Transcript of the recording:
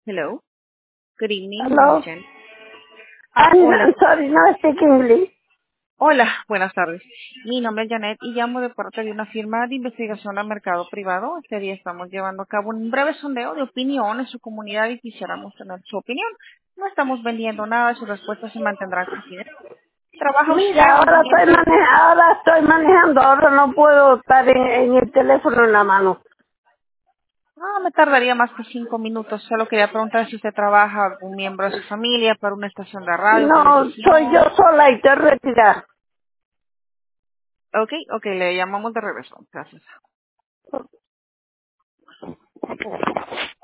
Hello. Good evening, Miss Hello. Jen. I'm Hola. sorry, no speak English. Hola, buenas tardes. Mi nombre es Janet y llamo de parte de una firma de investigación al mercado privado. Este día estamos llevando a cabo un breve sondeo de opinión en su comunidad y quisiéramos tener su opinión. No estamos vendiendo nada, sus respuestas se mantendrán confidenciales. ¿Trabaja Mira, usted o viene? ahora estoy manejando, ahora no puedo estar en el teléfono en la mano. No, me tardaría más que 5 minutos. Solo quería preguntar si usted trabaja algún miembro de su familia para una estación de radio, No, soy yo televisión. sola y te retirar. Ok, le llamamos de regreso. Gracias.